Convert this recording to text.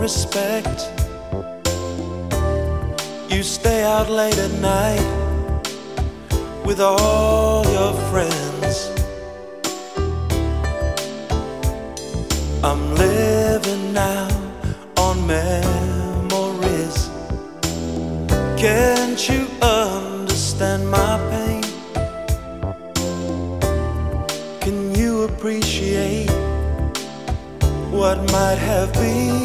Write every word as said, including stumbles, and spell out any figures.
respect. You stay out late at night with all your friends. I'm living now on memories. Can't you understand my pain? Can you appreciate what might have been?